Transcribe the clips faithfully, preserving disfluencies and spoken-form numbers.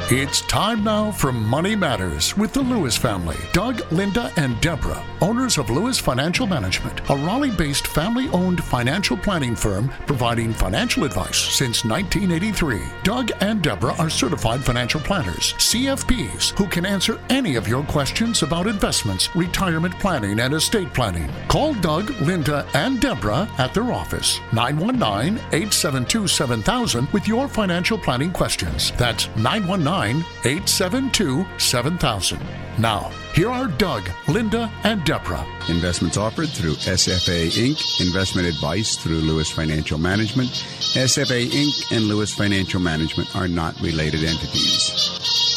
It's time now for Money Matters with the Lewis family. Doug, Linda, and Deborah, owners of Lewis Financial Management, a Raleigh-based family-owned financial planning firm providing financial advice since nineteen eighty-three. Doug and Deborah are certified financial planners, C F Ps, who can answer any of your questions about investments, retirement planning, and estate planning. Call Doug, Linda, and Deborah at their office, nine one nine, eight seven two, seven thousand, with your financial planning questions. That's nine one nine, eight seven two, seven thousand. Now, here are Doug, Linda, and Deborah. Investments offered through S F A Incorporated. Investment advice through Lewis Financial Management. S F A Incorporated and Lewis Financial Management are not related entities.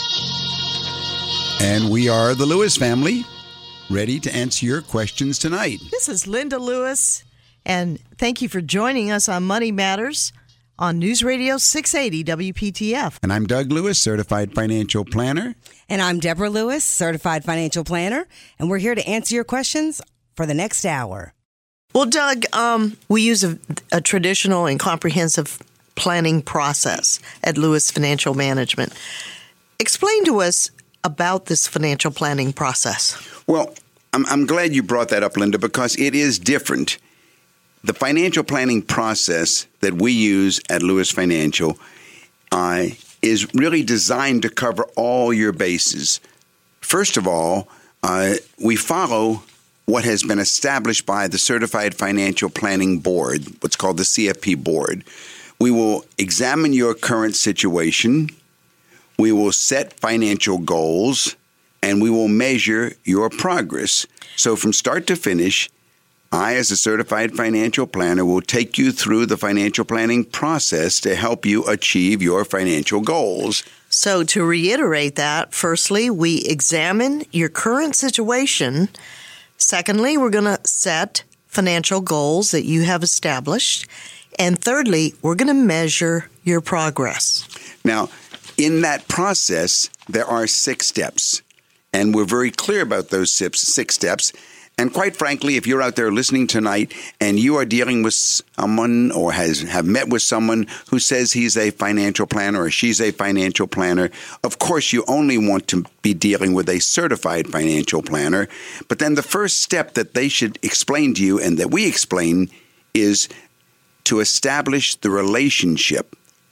And we are the Lewis family, ready to answer your questions tonight. This is Linda Lewis, and thank you for joining us on Money Matters on News Radio six eighty W P T F. And I'm Doug Lewis, certified financial planner. And I'm Deborah Lewis, certified financial planner. And we're here to answer your questions for the next hour. Well, Doug, um, we use a, a traditional and comprehensive planning process at Lewis Financial Management. Explain to us about this financial planning process. Well, I'm, I'm glad you brought that up, Linda, because it is different. The financial planning process that we use at Lewis Financial uh, is really designed to cover all your bases. First of all, uh, we follow what has been established by the Certified Financial Planning Board, what's called the C F P Board. We will examine your current situation, we will set financial goals, and we will measure your progress. So from start to finish, I, as a certified financial planner, will take you through the financial planning process to help you achieve your financial goals. So to reiterate that, firstly, we examine your current situation. Secondly, we're going to set financial goals that you have established. And thirdly, we're going to measure your progress. Now, in that process, there are six steps. And we're very clear about those six, six steps. And quite frankly, if you're out there listening tonight and you are dealing with someone or has have met with someone who says he's a financial planner or she's a financial planner, of course you only want to be dealing with a certified financial planner. But then the first step that they should explain to you and that we explain is to establish the relationship.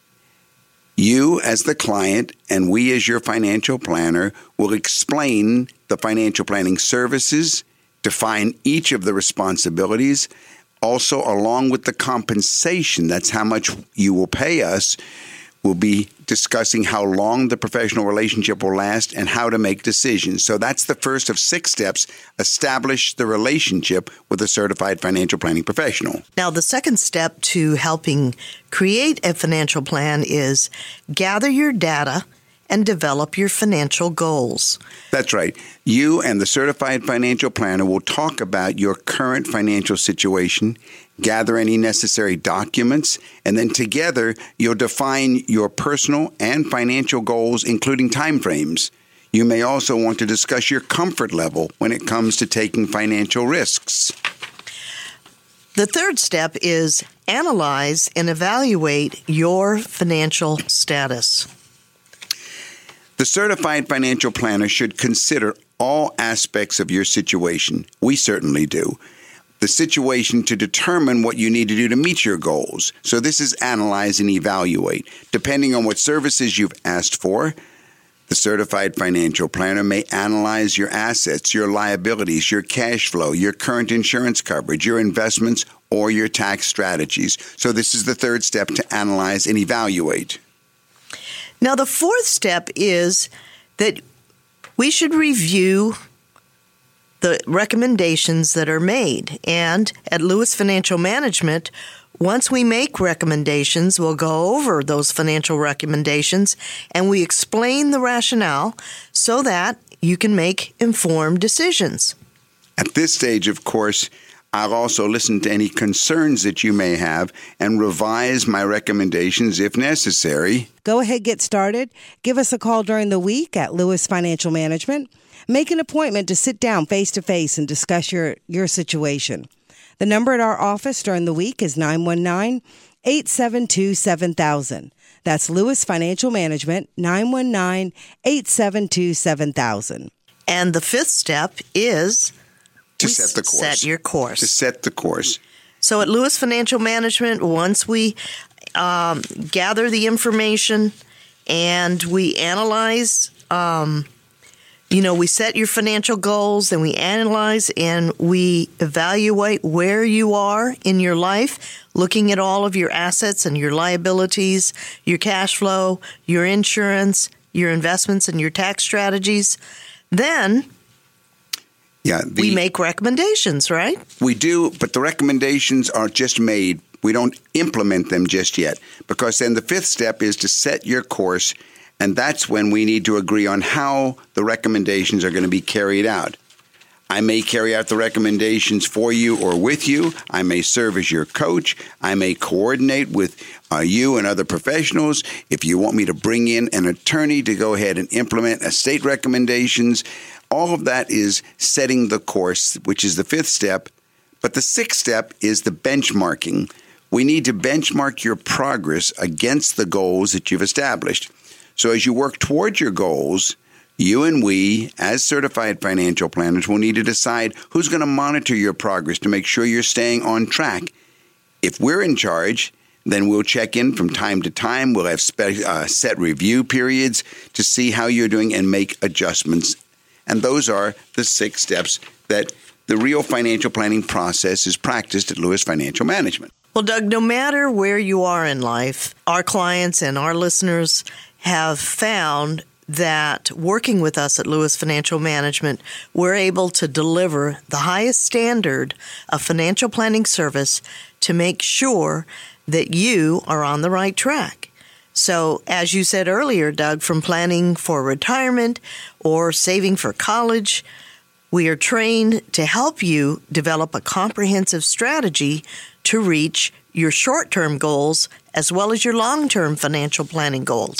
You as the client and we as your financial planner will explain the financial planning services, define each of the responsibilities, also along with the compensation, that's how much you will pay us. We'll be discussing how long the professional relationship will last and how to make decisions. So that's the first of six steps, establish the relationship with a certified financial planning professional. Now, the second step to helping create a financial plan is gather your data and develop your financial goals. That's right. You and the certified financial planner will talk about your current financial situation, gather any necessary documents, and then together you'll define your personal and financial goals, including timeframes. You may also want to discuss your comfort level when it comes to taking financial risks. The third step is analyze and evaluate your financial status. The certified financial planner should consider all aspects of your situation. We certainly do. The situation to determine what you need to do to meet your goals. So this is analyze and evaluate. Depending on what services you've asked for, the certified financial planner may analyze your assets, your liabilities, your cash flow, your current insurance coverage, your investments, or your tax strategies. So this is the third step, to analyze and evaluate. Now, the fourth step is that we should review the recommendations that are made. And at Lewis Financial Management, once we make recommendations, we'll go over those financial recommendations and we explain the rationale so that you can make informed decisions. At this stage, of course, I'll also listen to any concerns that you may have and revise my recommendations if necessary. Go ahead, get started. Give us a call during the week at Lewis Financial Management. Make an appointment to sit down face-to-face and discuss your, your situation. The number at our office during the week is nine one nine, eight seven two, seven thousand. That's Lewis Financial Management, nine one nine, eight seven two, seven thousand. And the fifth step is to set the course. Set your course. To set the course. So at Lewis Financial Management, once we um, gather the information and we analyze, um, you know, we set your financial goals, and we analyze and we evaluate where you are in your life, looking at all of your assets and your liabilities, your cash flow, your insurance, your investments, and your tax strategies. Then yeah, the, we make recommendations, right? We do, but the recommendations are just made. We don't implement them just yet, because then the fifth step is to set your course, and that's when we need to agree on how the recommendations are going to be carried out. I may carry out the recommendations for you or with you. I may serve as your coach. I may coordinate with uh, you and other professionals. If you want me to bring in an attorney to go ahead and implement estate recommendations, all of that is setting the course, which is the fifth step. But the sixth step is the benchmarking. We need to benchmark your progress against the goals that you've established. So as you work towards your goals, you and we, as certified financial planners, will need to decide who's going to monitor your progress to make sure you're staying on track. If we're in charge, then we'll check in from time to time. We'll have spe- uh, set review periods to see how you're doing and make adjustments. And those are the six steps that the real financial planning process is practiced at Lewis Financial Management. Well, Doug, no matter where you are in life, our clients and our listeners have found that working with us at Lewis Financial Management, we're able to deliver the highest standard of financial planning service to make sure that you are on the right track. So, as you said earlier, Doug, from planning for retirement or saving for college, we are trained to help you develop a comprehensive strategy to reach your short-term goals as well as your long-term financial planning goals.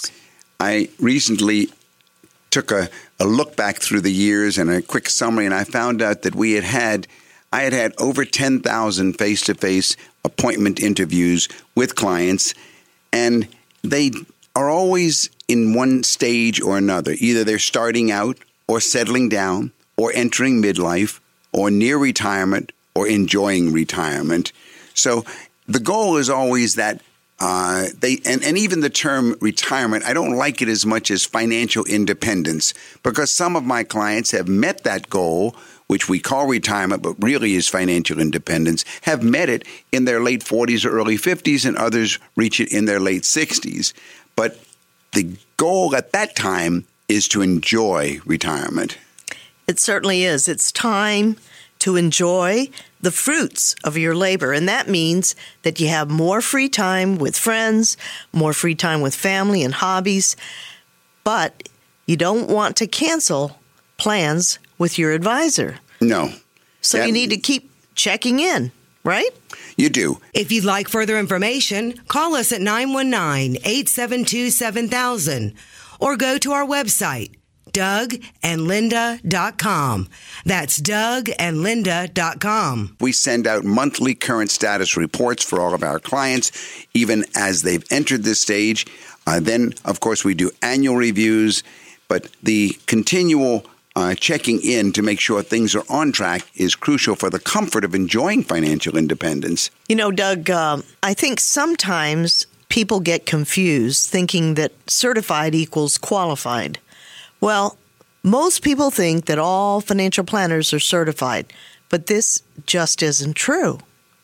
I recently took a, a look back through the years and a quick summary, and I found out that we had had, I had had over ten thousand face-to-face appointment interviews with clients, and they are always in one stage or another. Either they're starting out or settling down or entering midlife or near retirement or enjoying retirement. So the goal is always that Uh, they and, and even the term retirement, I don't like it as much as financial independence, because some of my clients have met that goal, which we call retirement, but really is financial independence, have met it in their late forties or early fifties, and others reach it in their late sixties. But the goal at that time is to enjoy retirement. It certainly is. It's time to enjoy the fruits of your labor. And that means that you have more free time with friends, more free time with family and hobbies, but you don't want to cancel plans with your advisor. No. So that, you need to keep checking in, right? You do. If you'd like further information, call us at nine one nine, eight seven two, seven thousand or go to our website, Doug and Linda dot com. That's Doug and Linda dot com. We send out monthly current status reports for all of our clients, even as they've entered this stage. Uh, then, of course, we do annual reviews, but the continual uh, checking in to make sure things are on track is crucial for the comfort of enjoying financial independence. You know, Doug, uh, I think sometimes people get confused thinking that certified equals qualified. Well, most people think that all financial planners are certified, but this just isn't true.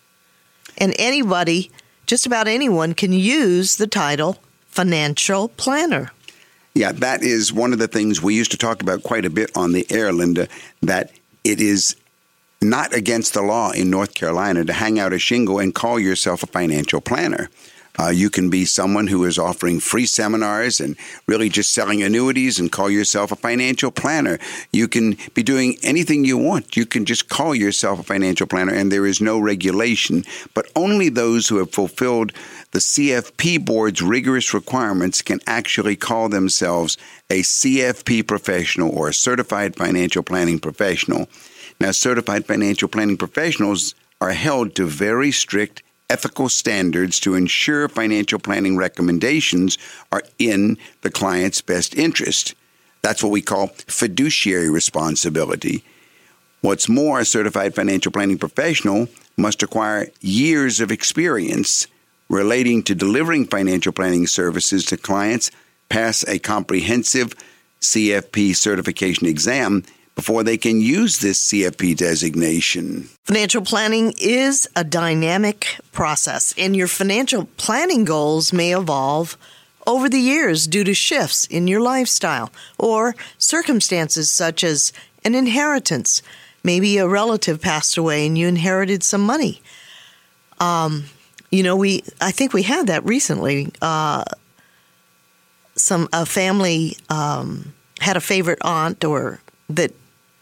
And anybody, just about anyone, can use the title financial planner. Yeah, that is one of the things we used to talk about quite a bit on the air, Linda, that it is not against the law in North Carolina to hang out a shingle and call yourself a financial planner. Uh, you can be someone who is offering free seminars and really just selling annuities and call yourself a financial planner. You can be doing anything you want. You can just call yourself a financial planner, and there is no regulation. But only those who have fulfilled the C F P board's rigorous requirements can actually call themselves a C F P professional or a certified financial planning professional. Now, certified financial planning professionals are held to very strict ethical standards to ensure financial planning recommendations are in the client's best interest. That's what we call fiduciary responsibility. What's more, a certified financial planning professional must acquire years of experience relating to delivering financial planning services to clients, pass a comprehensive C F P certification exam before they can use this C F P designation. Financial planning is a dynamic process, and your financial planning goals may evolve over the years due to shifts in your lifestyle or circumstances such as an inheritance. Maybe a relative passed away and you inherited some money. Um, you know, we I think we had that recently. Uh, some a family um, had a favorite aunt, or that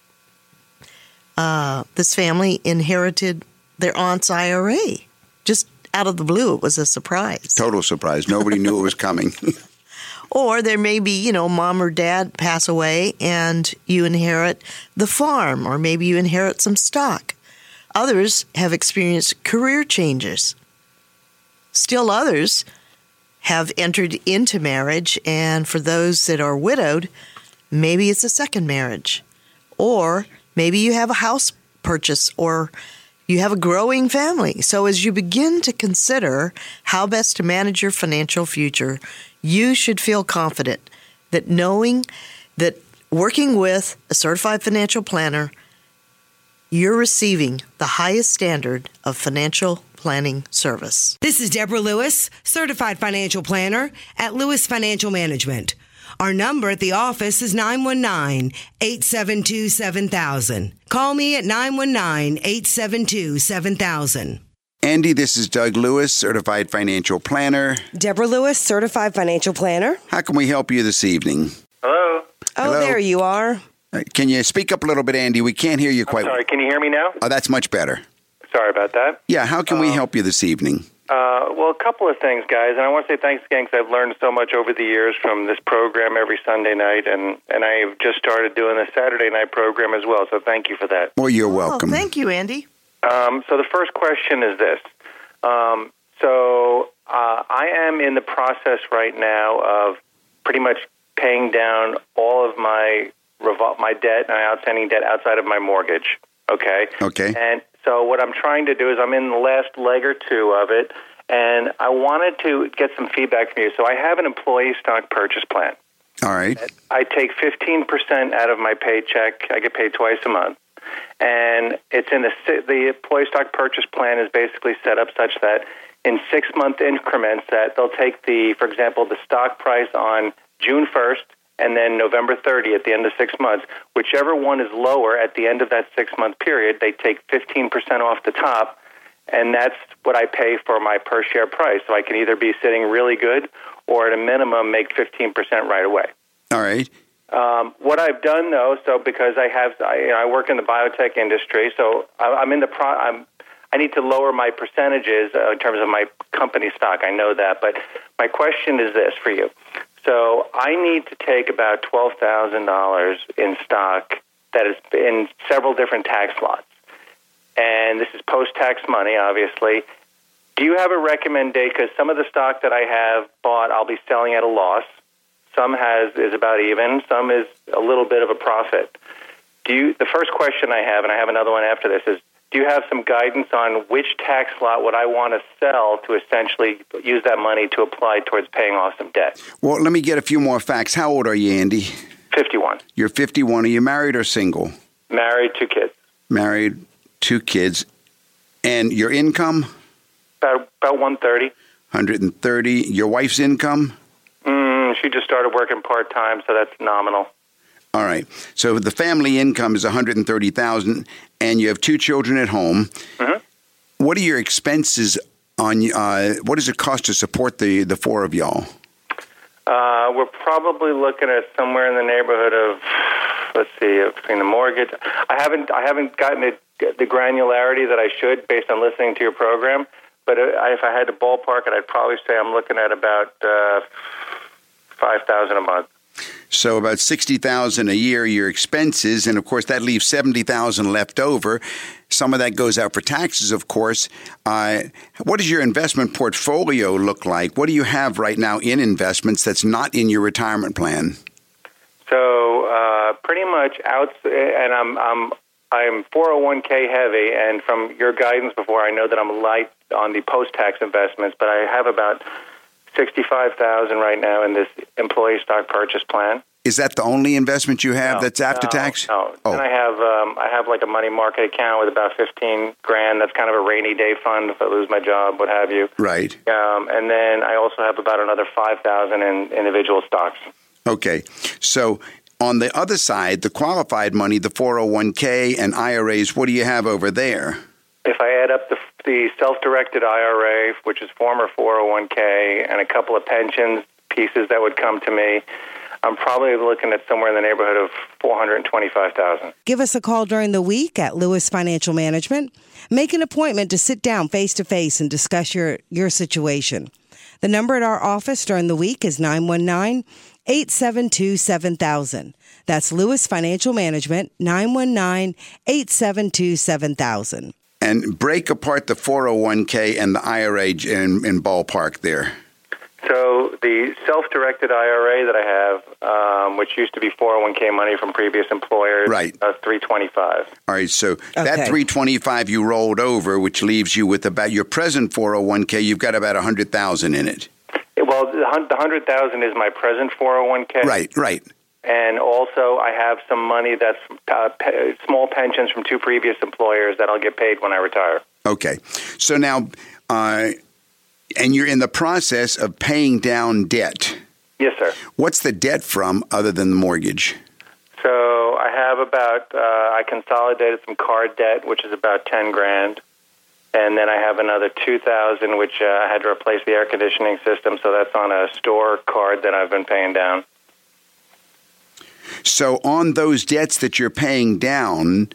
uh, this family inherited their aunt's I R A. Just out of the blue, it was a surprise. Total surprise. Nobody knew it was coming. Or there may be, you know, mom or dad pass away and you inherit the farm, or maybe you inherit some stock. Others have experienced career changes. Still others have entered into marriage, and for those that are widowed, maybe it's a second marriage. Or maybe you have a house purchase, or you have a growing family. So as you begin to consider how best to manage your financial future, you should feel confident that knowing that working with a certified financial planner, you're receiving the highest standard of financial planning service. This is Deborah Lewis, certified financial planner at Lewis Financial Management. Our number at the office is nine one nine, eight seven two, seven thousand. Call me at nine one nine, eight seven two, seven thousand. Andy, this is Doug Lewis, certified financial planner. Deborah Lewis, certified financial planner. How can we help you this evening? Hello? Oh, Hello? there you are. Uh, Can you speak up a little bit, Andy? We can't hear you I'm quite sorry, can you hear me now? Oh, that's much better. Sorry about that. Yeah, how can we Um, help you this evening? Uh, well, a couple of things, guys, and I want to say thanks again because I've learned so much over the years from this program every Sunday night, and, and I've just started doing the Saturday night program as well, so thank you for that. Well, you're welcome. Oh, thank you, Andy. Um, so the first question is this. Um, so uh, I am in the process right now of pretty much paying down all of my revol- my debt, my outstanding debt outside of my mortgage, okay? Okay. And so what I'm trying to do is I'm in the last leg or two of it, and I wanted to get some feedback from you. So I have an employee stock purchase plan. All right. I take fifteen percent out of my paycheck. I get paid twice a month. And it's in the the employee stock purchase plan is basically set up such that in six-month increments that they'll take the, for example, the stock price on June first and then November thirtieth at the end of six months. Whichever one is lower at the end of that six-month period, they take fifteen percent off the top, and that's what I pay for my per-share price. So I can either be sitting really good or at a minimum make fifteen percent right away. All right. Um, what I've done, though, so because I have, I, you know, I work in the biotech industry, so I, I'm in the pro. I'm, I need to lower my percentages uh, in terms of my company stock. I know that, but my question is this for you. So I need to take about twelve thousand dollars in stock that is in several different tax lots, and this is post-tax money, obviously. Do you have a recommendation? Because some of the stock that I have bought, I'll be selling at a loss. Some has is about even. Some is a little bit of a profit. Do you? The first question I have, and I have another one after this, is do you have some guidance on which tax lot would I want to sell to essentially use that money to apply towards paying off some debt? Well, let me get a few more facts. How old are you, Andy? fifty-one. You're fifty-one. Are you married or single? Married, two kids. Married, two kids. And your income? About about one thirty. one hundred thirty. Your wife's income? Mm, she just started working part-time, so that's nominal. All right. So the family income is one hundred thirty thousand dollars, and you have two children at home. Mm-hmm. What are your expenses on? Uh, what does it cost to support the, the four of y'all? Uh, we're probably looking at somewhere in the neighborhood of, let's see, between the mortgage. I haven't I haven't gotten the, the granularity that I should based on listening to your program. But if I had to ballpark it, I'd probably say I'm looking at about uh, five thousand dollars a month. So about sixty thousand dollars a year, your expenses, and of course that leaves seventy thousand dollars left over. Some of that goes out for taxes, of course. Uh, what does your investment portfolio look like? What do you have right now in investments that's not in your retirement plan? So uh, pretty much out, and I'm I'm I'm four oh one k heavy, and from your guidance before, I know that I'm light on the post-tax investments, but I have about sixty-five thousand right now in this employee stock purchase plan. Is that the only investment you have no, that's after no, tax? No. Oh. And I have um, I have like a money market account with about fifteen grand. That's kind of a rainy day fund if I lose my job, what have you. Right. Um, and then I also have about another five thousand in individual stocks. Okay. So on the other side, the qualified money, the four oh one k and I R As, what do you have over there? If I add up the, the self-directed I R A, which is former four oh one k, and a couple of pensions pieces that would come to me, I'm probably looking at somewhere in the neighborhood of four hundred twenty-five thousand dollars. Give us a call during the week at Lewis Financial Management. Make an appointment to sit down face-to-face and discuss your, your situation. The number at our office during the week is nine one nine, eight seven two, seven thousand. That's Lewis Financial Management, nine one nine, eight seven two, seven thousand. And break apart the four oh one k and the I R A in, in ballpark there. So the self-directed I R A that I have, um, which used to be four oh one k money from previous employers, right, uh, three twenty-five. All right, so okay. that three twenty-five you rolled over, which leaves you with about your present four oh one k. You've got about one hundred thousand in it. Well, the one hundred thousand is my present four oh one k. Right, right. And also, I have some money that's uh, pe- small pensions from two previous employers that I'll get paid when I retire. Okay. So now, uh, and you're in the process of paying down debt. Yes, sir. What's the debt from other than the mortgage? So I have about, uh, I consolidated some card debt, which is about ten grand. And then I have another two thousand, which uh, I had to replace the air conditioning system. So that's on a store card that I've been paying down. So on those debts that you're paying down,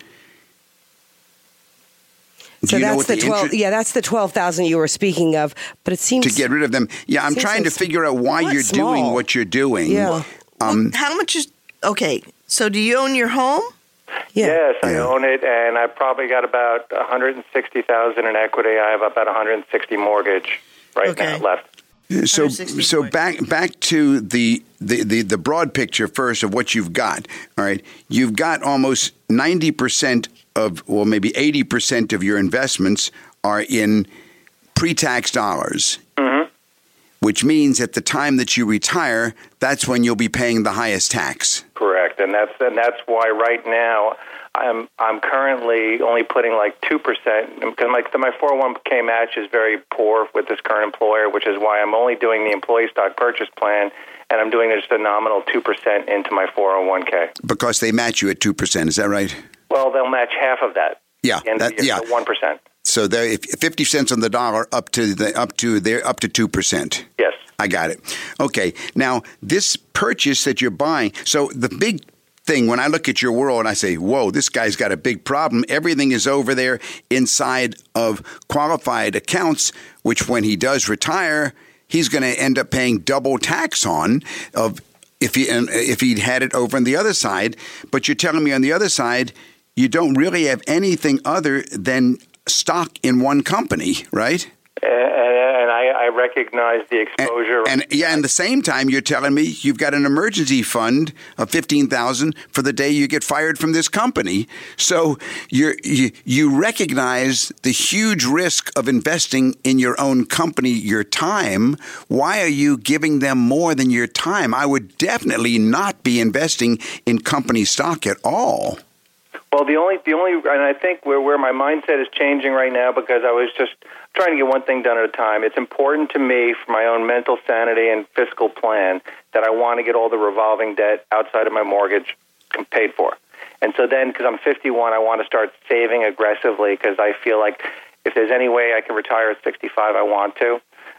so that's the, the twelve. interest, yeah, that's the twelve thousand you were speaking of. But it seems to get rid of them. Yeah, I'm trying to figure out why you're small. doing what you're doing. Yeah. Um, How much is okay? So do you own your home? Yeah. Yes, I Yeah. own it, and I probably got about one hundred sixty thousand in equity. I have about one hundred sixty mortgage right Okay. now left. So, so back back to the, the, the, the broad picture first of what you've got. All right, you've got almost ninety percent of, well, maybe eighty percent of your investments are in pre-tax dollars, Mm-hmm. which means at the time that you retire, that's when you'll be paying the highest tax. Correct, and that's and that's why right now I'm I'm currently only putting like two percent because my my four oh one k match is very poor with this current employer, which is why I'm only doing the employee stock purchase plan, and I'm doing just a nominal two percent into my four oh one k. Because they match you at two percent, is that right? Well, they'll match half of that. Yeah, at the end of that- the year, yeah. so one percent. So there, if fifty cents on the dollar up to the up to there up to two percent. Yes. I got it. Okay. Now, this purchase that you're buying, so the big thing when I look at your world and I say, whoa, this guy's got a big problem. Everything is over there inside of qualified accounts, which when he does retire, he's going to end up paying double tax on of if he if he'd had it over on the other side. But you're telling me on the other side, you don't really have anything other than stock in one company, right? And, and I, I recognize the exposure. And, and yeah, and the same time, you're telling me you've got an emergency fund of fifteen thousand for the day you get fired from this company. So you're, you you recognize the huge risk of investing in your own company, your time. Why are you giving them more than your time? I would definitely not be investing in company stock at all. Well, the only, the only, and I think where, where my mindset is changing right now because I was just trying to get one thing done at a time. It's important to me for my own mental sanity and fiscal plan that I want to get all the revolving debt outside of my mortgage paid for. And so then, because I'm fifty-one, I want to start saving aggressively because I feel like if there's any way I can retire at sixty-five, I want to.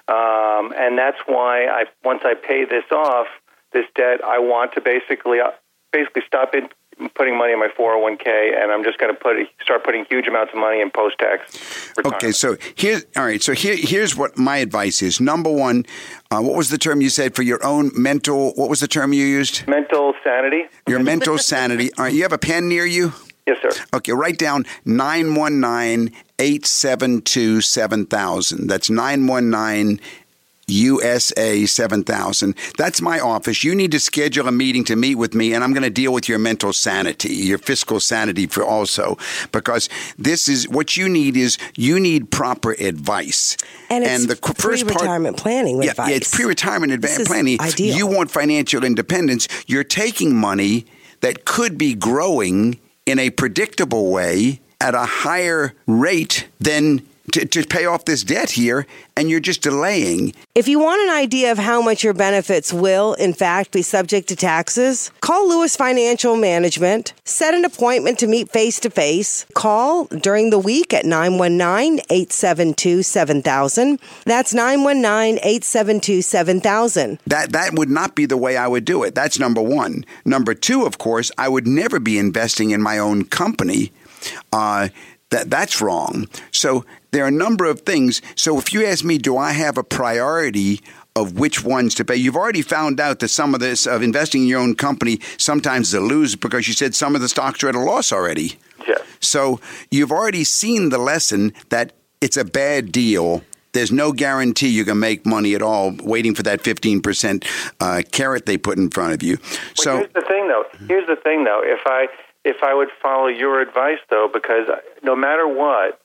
Um, and that's why I once I pay this off, this debt, I want to basically basically stop in, putting money in my four oh one k, and I'm just going to put start putting huge amounts of money in post-tax retirement. Okay, so here, all right. So here, here's what my advice is. Number one, uh, what was the term you said for your own mental? What was the term you used? Mental sanity. Your mental sanity. All right, you have a pen near you? Yes, sir. Okay, write down nine one nine, eight seven two, seven thousand. That's nine one nine U S A seven thousand. That's my office. You need to schedule a meeting to meet with me, and I'm going to deal with your mental sanity, your fiscal sanity for also, because this is what you need is you need proper advice. And it's and the first pre-retirement part, planning yeah, advice. Yeah, it's pre-retirement adva- planning. Ideal. You want financial independence. You're taking money that could be growing in a predictable way at a higher rate than to, to pay off this debt here, and you're just delaying. If you want an idea of how much your benefits will, in fact, be subject to taxes, call Lewis Financial Management. Set an appointment to meet face-to-face. Call during the week at nine one nine, eight seven two, seven thousand. That's nine one nine, eight seven two, seven thousand. That, that would not be the way I would do it. That's number one. Number two, of course, I would never be investing in my own company. Uh, that That's wrong. So there are a number of things. So if you ask me, do I have a priority of which ones to pay? You've already found out that some of this, of investing in your own company, sometimes is a lose because you said some of the stocks are at a loss already. Yes. So you've already seen the lesson that it's a bad deal. There's no guarantee you can make money at all waiting for that fifteen percent uh, carrot they put in front of you. Well, so here's the thing, though. Here's the thing, though. If I if I would follow your advice, though, because no matter what,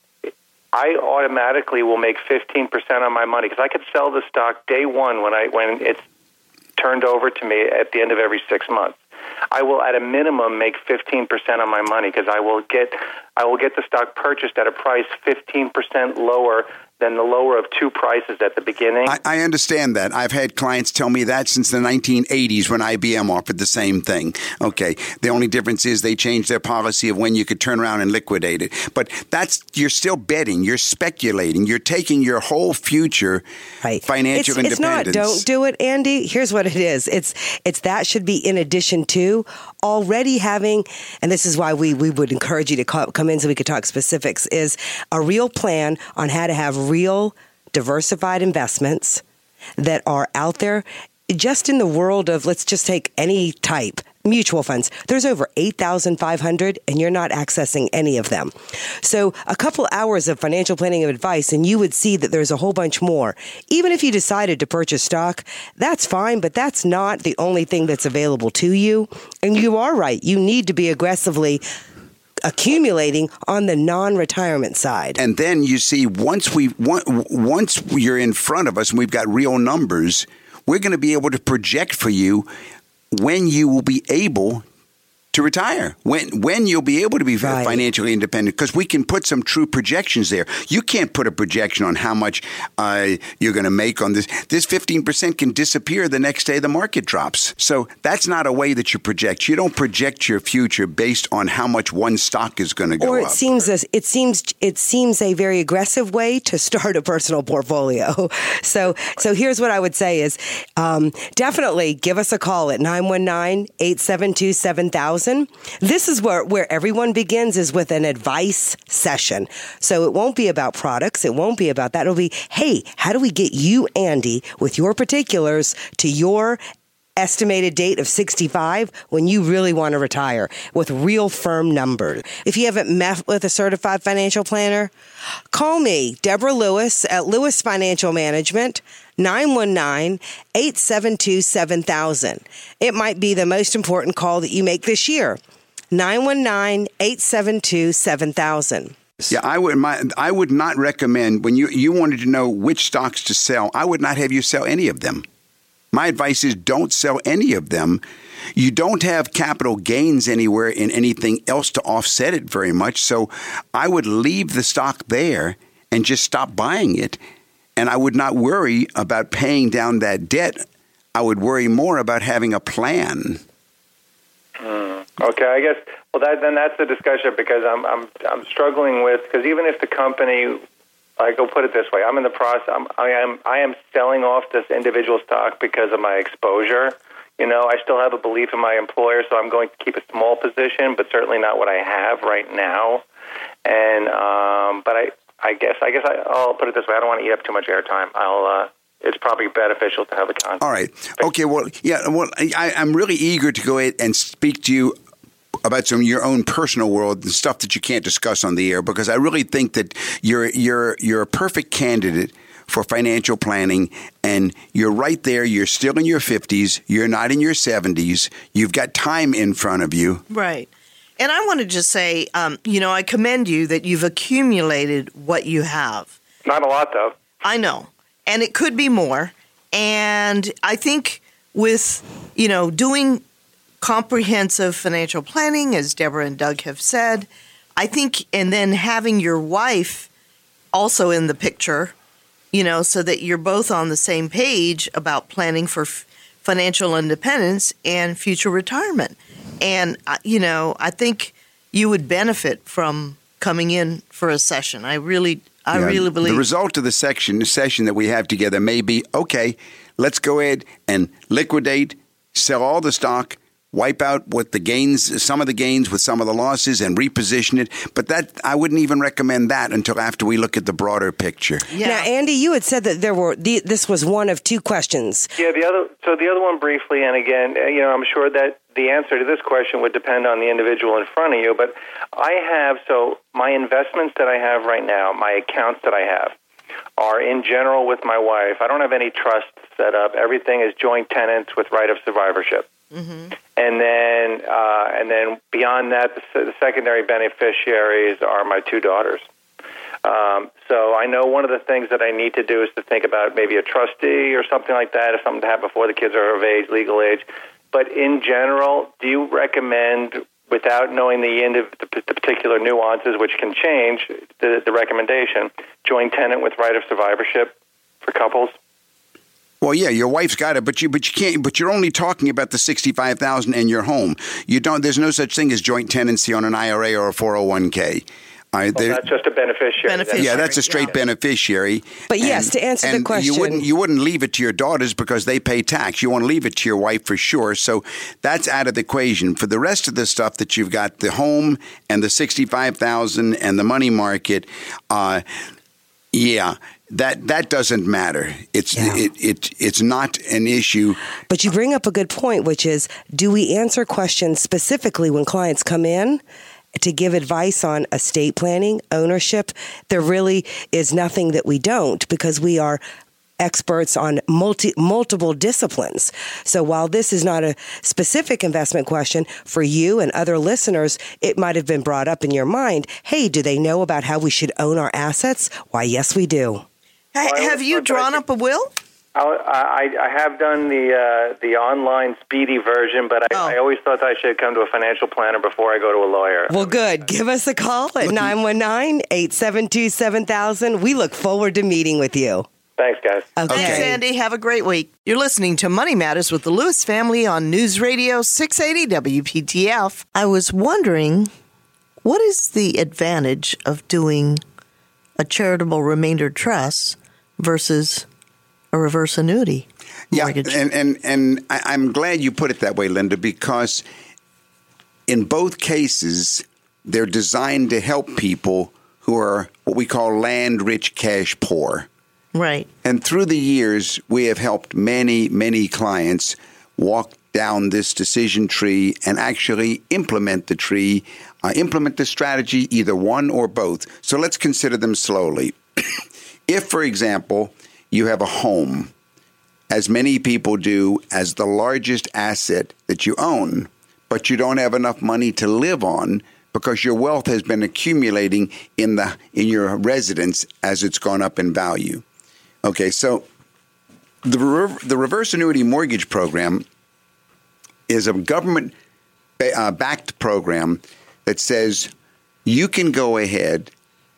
I automatically will make fifteen percent on my money because I could sell the stock day one when I when it's turned over to me at the end of every six months. I will, at a minimum, make fifteen percent on my money because I will get I will get the stock purchased at a price fifteen percent lower than the lower of two prices at the beginning. I, I understand that. I've had clients tell me that since the nineteen eighties when I B M offered the same thing. Okay. The only difference is they changed their policy of when you could turn around and liquidate it. But that's, you're still betting. You're speculating. You're taking your whole future right. financial it's, independence. It's not don't do it, Andy. Here's what it is. It's it's that should be in addition to already having, and this is why we, we would encourage you to call, come in so we could talk specifics, is a real plan on how to have real diversified investments that are out there just in the world of, let's just take any type, mutual funds. There's over eight thousand five hundred and you're not accessing any of them. So a couple hours of financial planning and advice and you would see that there's a whole bunch more. Even if you decided to purchase stock, that's fine, but that's not the only thing that's available to you. And you are right. You need to be aggressively accumulating on the non-retirement side. And then you see, once we once you're in front of us and we've got real numbers, we're going to be able to project for you when you will be able to retire, when when you'll be able to be right. financially independent, because we can put some true projections there. You can't put a projection on how much uh, you're going to make on this. This fifteen percent can disappear the next day the market drops. So that's not a way that you project. You don't project your future based on how much one stock is going to go or it up. Seems as, it seems it seems a very aggressive way to start a personal portfolio. So so here's what I would say is um, definitely give us a call at nine one nine, eight seven two, seven thousand. This is where, where everyone begins, is with an advice session. So it won't be about products. It won't be about that. It'll be, hey, how do we get you, Andy, with your particulars to your estimated date of sixty-five when you really want to retire with real firm numbers. If you haven't met with a certified financial planner, call me, Deborah Lewis at Lewis Financial Management, nine one nine, eight seven two, seven thousand. It might be the most important call that you make this year. nine one nine, eight seven two, seven thousand. Yeah, I would. My, I would not recommend, when you you wanted to know which stocks to sell, I would not have you sell any of them. My advice is don't sell any of them. You don't have capital gains anywhere in anything else to offset it very much. So I would leave the stock there and just stop buying it. And I would not worry about paying down that debt. I would worry more about having a plan. Mm, okay, I guess. Well, that, then that's the discussion, because I'm I'm I'm struggling with, because even if the company, I go put it this way, I'm in the process. I'm, I am I am selling off this individual stock because of my exposure. You know, I still have a belief in my employer, so I'm going to keep a small position, but certainly not what I have right now. And um, but I, I guess I guess I, I'll put it this way: I don't want to eat up too much airtime. I'll. Uh, it's probably beneficial to have a conversation. All right. Okay. Well, yeah. Well, I, I'm really eager to go ahead and speak to you about some of your own personal world and stuff that you can't discuss on the air, because I really think that you're you're you're a perfect candidate for financial planning, and you're right there. You're still in your fifties. You're not in your seventies. You've got time in front of you. Right. And I want to just say, um, you know, I commend you that you've accumulated what you have. Not a lot, though. I know. And it could be more. And I think with, you know, doing comprehensive financial planning, as Deborah and Doug have said, I think, and then having your wife also in the picture, you know, so that you're both on the same page about planning for f- financial independence and future retirement. And, uh, you know, I think you would benefit from coming in for a session. I really, I Yeah, really believe. The result of the section, the session that we have together may be, okay, let's go ahead and liquidate, sell all the stock, wipe out what the gains, some of the gains with some of the losses, and reposition it. But that I wouldn't even recommend that until after we look at the broader picture. Yeah. Now, Andy, you had said that there were the, this was one of two questions. Yeah, the other. So the other one briefly, and again, uh, you know, I'm sure that the answer to this question would depend on the individual in front of you. But I have so my investments that I have right now, my accounts that I have, are in general with my wife. I don't have any trust set up. Everything is joint tenants with right of survivorship. Mm-hmm. And then, uh, and then beyond that, the, the secondary beneficiaries are my two daughters. Um, so I know one of the things that I need to do is to think about maybe a trustee or something like that, if something to happen before the kids are of age, legal age. But in general, do you recommend, without knowing the, end of the, the particular nuances, which can change the, the recommendation, joint tenant with right of survivorship for couples? Well, yeah, your wife's got it, but you, but you can't. But you're only talking about the sixty-five thousand in your home. You don't. There's no such thing as joint tenancy on an I R A or a four oh one k. All right, well, that's just a beneficiary. Beneficiary. Yeah, that's a straight Yeah. beneficiary. But yes, And- to answer the and question- you wouldn't you wouldn't leave it to your daughters because they pay tax. You want to leave it to your wife for sure. So that's out of the equation. For the rest of the stuff that you've got, the home and the sixty-five thousand and the money market, uh, yeah. That that doesn't matter. It's Yeah. it, it it's not an issue. But you bring up a good point, which is, do we answer questions specifically when clients come in to give advice on estate planning, ownership? There really is nothing that we don't, because we are experts on multi, multiple disciplines. So while this is not a specific investment question for you and other listeners, it might have been brought up in your mind. Hey, do they know about how we should own our assets? Why, yes, we do. Ha- Well, have you but I drawn think- up a will? I, I, I have done the uh, the online speedy version, but I, Oh. I always thought I should come to a financial planner before I go to a lawyer. Well, good. Give us a call at nine one nine, eight seven two, seven thousand. We look forward to meeting with you. Thanks, guys. Thanks, Okay. Andy. Have a great week. You're listening to Money Matters with the Lewis family on News Radio six eighty W P T F. I was wondering, what is the advantage of doing a charitable remainder trust versus a reverse annuity mortgage? Yeah, and and and I, I'm glad you put it that way, Linda, because in both cases they're designed to help people who are what we call land rich, cash poor. Right. And through the years, we have helped many, many clients walk down this decision tree and actually implement the tree, uh, implement the strategy, either one or both. So let's consider them slowly. If, for example, you have a home, as many people do, as the largest asset that you own, but you don't have enough money to live on because your wealth has been accumulating in the in your residence as it's gone up in value. Okay, so the re- the reverse annuity mortgage program is a government uh, backed program that says you can go ahead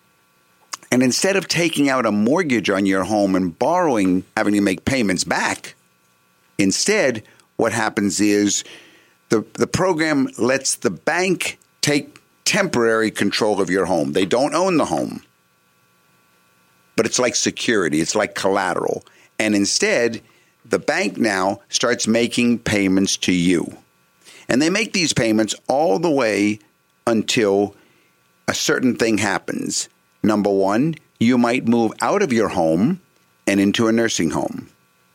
and instead of taking out a mortgage on your home and borrowing, having to make payments back, instead what happens is the the program lets the bank take temporary control of your home. They don't own the home, but it's like security. It's like collateral. And instead, the bank now starts making payments to you. And they make these payments all the way until a certain thing happens. Number one, you might move out of your home and into a nursing home.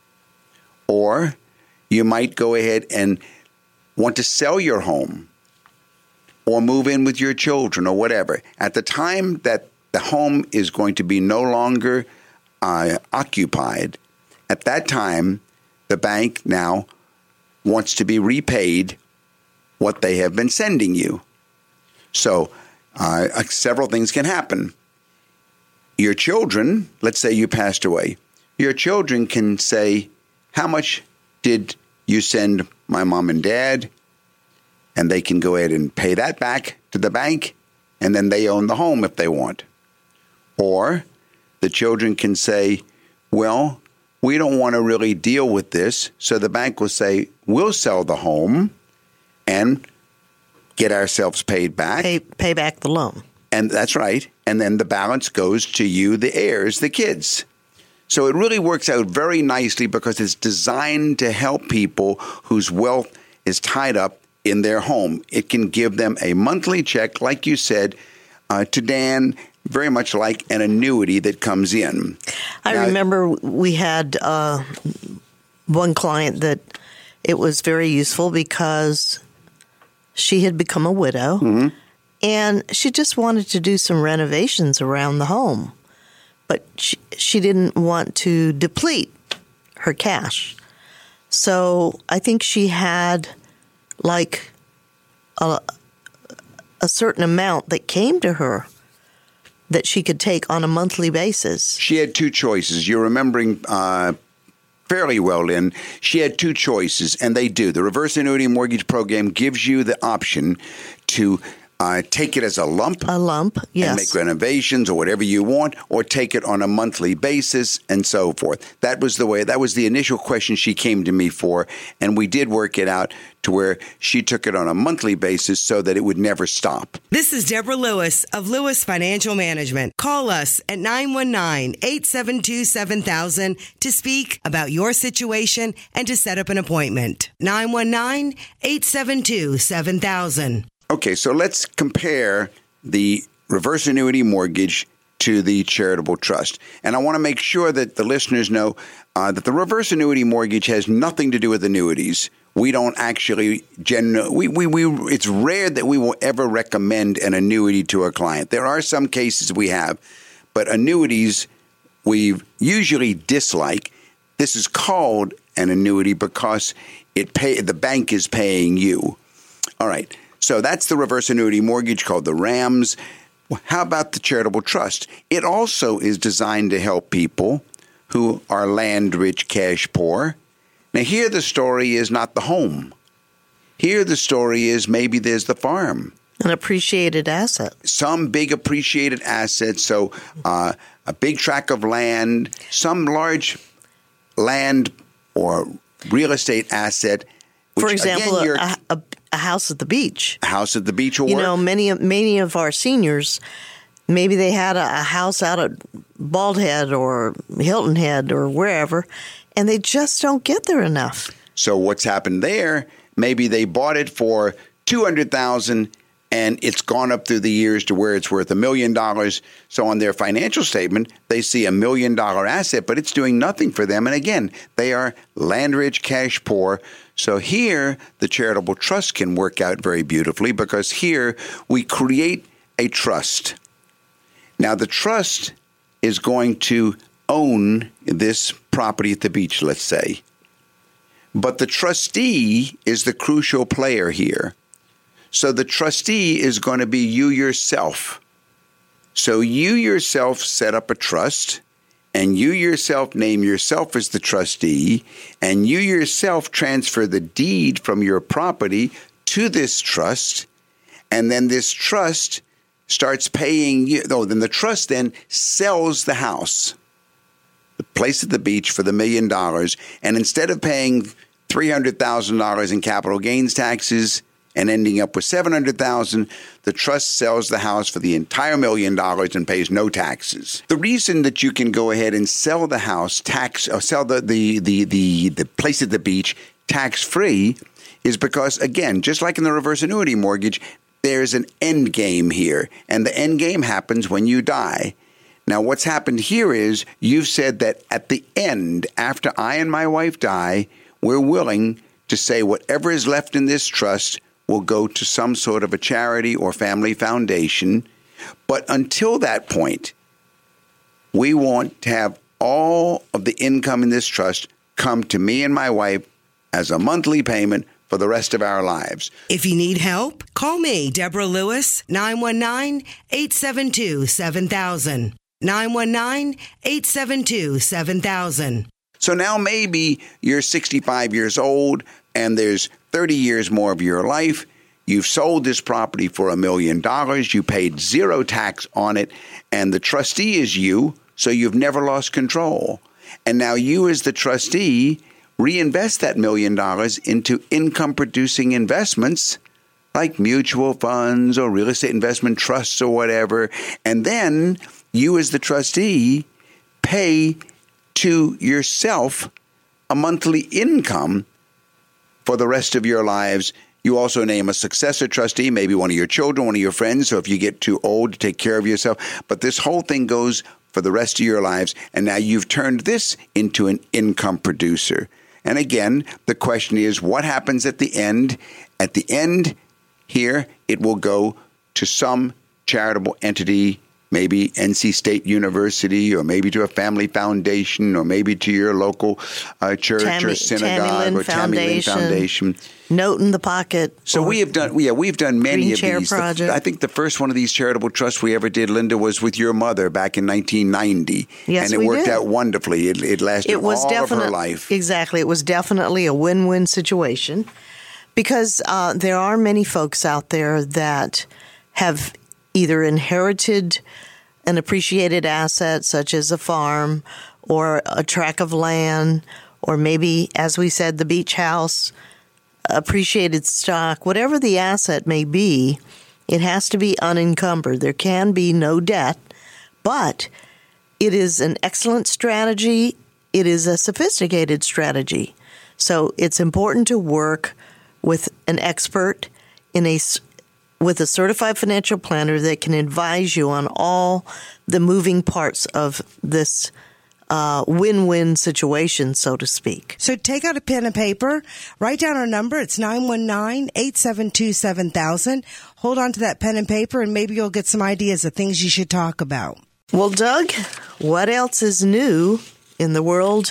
Or you might go ahead and want to sell your home or move in with your children or whatever. At the time that the home is going to be no longer uh, occupied, at that time, the bank now wants to be repaid what they have been sending you. So uh, several things can happen. Your children, let's say you passed away, your children can say, how much did you send my mom and dad? And they can go ahead and pay that back to the bank, and then they own the home if they want. Or the children can say, well, we don't want to really deal with this, so the bank will say, we'll sell the home and get ourselves paid back. Pay, pay back the loan. And that's right. And then the balance goes to you, the heirs, the kids. So it really works out very nicely because it's designed to help people whose wealth is tied up in their home. It can give them a monthly check, like you said, uh, to Dan, very much like an annuity that comes in. I now, remember we had uh, one client that it was very useful because she had become a widow, mm-hmm. and she just wanted to do some renovations around the home. But she, she didn't want to deplete her cash. So I think she had like a, a certain amount that came to her that she could take on a monthly basis. She had two choices. You're remembering uh, fairly well, Lynn. She had two choices, and they do. The reverse annuity mortgage program gives you the option to Uh, take it as a lump. A lump, yes. And make renovations or whatever you want, or take it on a monthly basis and so forth. That was the way, that was the initial question she came to me for, and we did work it out to where she took it on a monthly basis so that it would never stop. This is Deborah Lewis of Lewis Financial Management. Call us at nine one nine, eight seven two, seven thousand to speak about your situation and to set up an appointment. nine one nine, eight seven two, seven thousand. Okay, so let's compare the reverse annuity mortgage to the charitable trust. And I want to make sure that the listeners know uh, that the reverse annuity mortgage has nothing to do with annuities. We don't actually, gen- we, we, we, it's rare that we will ever recommend an annuity to a client. There are some cases we have, but annuities we usually dislike. This is called an annuity because it pay, the bank is paying you. All right. So that's the reverse annuity mortgage called the RAMS. How about the charitable trust? It also is designed to help people who are land rich, cash poor. Now, here the story is not the home. Here the story is maybe there's the farm. An appreciated asset. Some big appreciated asset. So uh, a big tract of land, some large land or real estate asset. Which, for example, again, a, a, a house at the beach. A house at the beach will You work. know, many, many of our seniors, maybe they had a, a house out at Bald Head or Hilton Head or wherever, and they just don't get there enough. So what's happened there, maybe they bought it for two hundred thousand dollars and it's gone up through the years to where it's worth a million dollars. So on their financial statement, they see a million dollar asset, but it's doing nothing for them. And again, they are land rich, cash poor. So here, the charitable trust can work out very beautifully because here we create a trust. Now, the trust is going to own this property at the beach, let's say. But the trustee is the crucial player here. So the trustee is going to be you yourself. So you yourself set up a trust, and you yourself name yourself as the trustee, and you yourself transfer the deed from your property to this trust, and then this trust starts paying you. Oh, then the trust then sells the house, the place at the beach, for the million dollars, and instead of paying three hundred thousand dollars in capital gains taxes and ending up with seven hundred thousand dollars, the trust sells the house for the entire million dollars and pays no taxes. The reason that you can go ahead and sell the house tax or sell the the the the, the place at the beach tax-free is because, again, just like in the reverse annuity mortgage, there's an end game here, and the end game happens when you die. Now, what's happened here is you've said that at the end, after I and my wife die, we're willing to say whatever is left in this trust will go to some sort of a charity or family foundation. But until that point, we want to have all of the income in this trust come to me and my wife as a monthly payment for the rest of our lives. If you need help, call me, Deborah Lewis, nine one nine, eight seven two, seven thousand. nine one nine, eight seven two, seven thousand. So now maybe you're sixty-five years old and there's thirty years more of your life. You've sold this property for a million dollars. You paid zero tax on it, and the trustee is you, so you've never lost control. And now you as the trustee reinvest that million dollars into income-producing investments like mutual funds or real estate investment trusts or whatever. And then you as the trustee pay to yourself a monthly income for the rest of your lives. You also name a successor trustee, maybe one of your children, one of your friends, so if you get too old to take care of yourself. But this whole thing goes for the rest of your lives, and now you've turned this into an income producer. And again, the question is, what happens at the end? At the end here, it will go to some charitable entity, maybe N C State University, or maybe to a family foundation, or maybe to your local uh, church Tammy, or synagogue Tammy or Tammy Lynn Foundation. Note in the pocket. So we have done, yeah, we've done many Green of Chair these. Project. The, I think the first one of these charitable trusts we ever did, Linda, was with your mother back in nineteen ninety. Yes, and it we worked did. out wonderfully. It, it lasted It was all definite- of her life. Exactly. It was definitely a win-win situation because uh, there are many folks out there that have either inherited an appreciated asset such as a farm or a tract of land, or maybe, as we said, the beach house, appreciated stock, whatever the asset may be, it has to be unencumbered. There can be no debt, but it is an excellent strategy. It is a sophisticated strategy. So it's important to work with an expert in a with a certified financial planner that can advise you on all the moving parts of this uh, win-win situation, so to speak. So take out a pen and paper, write down our number. It's nine one nine, eight seven two, seven thousand. Hold on to that pen and paper, and maybe you'll get some ideas of things you should talk about. Well, Doug, what else is new in the world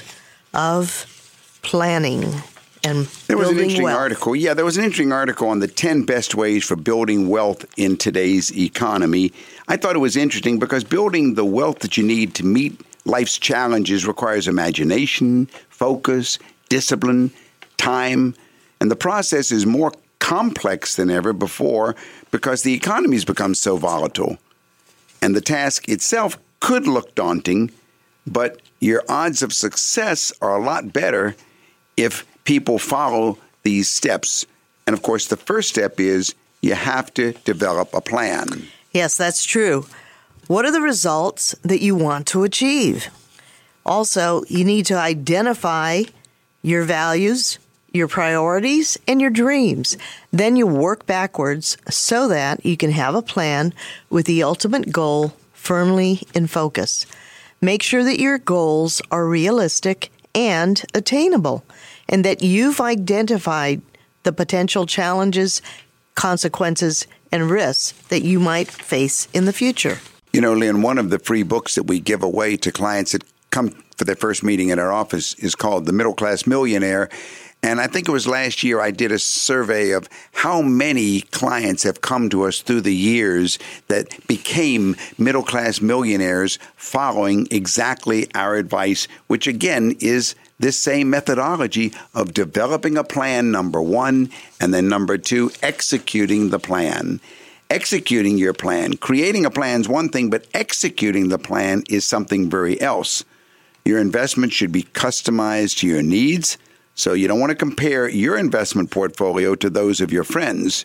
of planning and There was an building interesting wealth? article. Yeah, there was an interesting article on the ten best ways for building wealth in today's economy. I thought it was interesting because building the wealth that you need to meet life's challenges requires imagination, focus, discipline, time, and the process is more complex than ever before because the economy has become so volatile. And the task itself could look daunting, but your odds of success are a lot better if people follow these steps. And of course, the first step is you have to develop a plan. Yes, that's true. What are the results that you want to achieve? Also, you need to identify your values, your priorities, and your dreams. Then you work backwards so that you can have a plan with the ultimate goal firmly in focus. Make sure that your goals are realistic and attainable, and that you've identified the potential challenges, consequences, and risks that you might face in the future. You know, Lynn, one of the free books that we give away to clients that come for their first meeting at our office is called The Middle Class Millionaire. And I think it was last year I did a survey of how many clients have come to us through the years that became middle-class millionaires following exactly our advice, which again is this same methodology of developing a plan, number one, and then number two, executing the plan. Executing your plan. Creating a plan is one thing, but executing the plan is something very else. Your investment should be customized to your needs. So you don't want to compare your investment portfolio to those of your friends.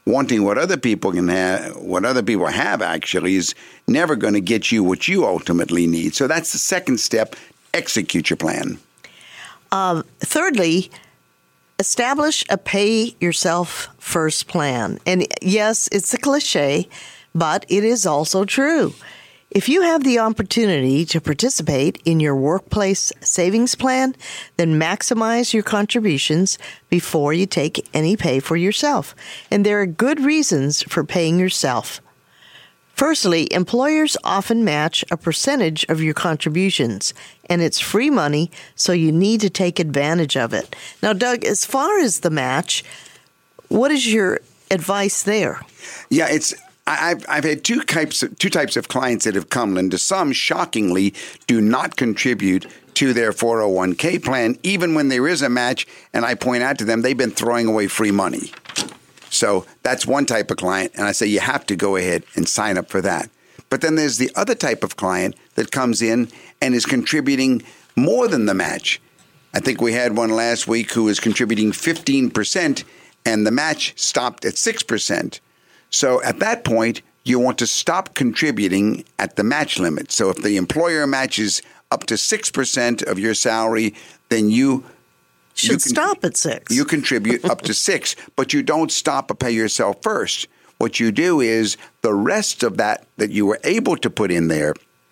wanting what other people can have, what other people have actually is never going to get you what you ultimately need. So that's the second step. Execute your plan. Um, thirdly, establish a pay yourself first plan. And yes, it's a cliche, but it is also true. If you have the opportunity to participate in your workplace savings plan, then maximize your contributions before you take any pay for yourself. And there are good reasons for paying yourself. Firstly, employers often match a percentage of your contributions, and it's free money, so you need to take advantage of it. Now, Doug, as far as the match, what is your advice there? Yeah, it's I've I've had two types of, two types of clients that have come, Linda. Some, shockingly, do not contribute to their four oh one k plan, even when there is a match, and I point out to them they've been throwing away free money. So that's one type of client, and I say you have to go ahead and sign up for that. But then there's the other type of client that comes in and is contributing more than the match. I think we had one last week who was contributing fifteen percent, and the match stopped at six percent. So at that point, you want to stop contributing at the match limit. So if the employer matches up to six percent of your salary, then you should you can, stop at six. You contribute up to six, but you don't stop or pay yourself first. What you do is the rest of that that you were able to put in there,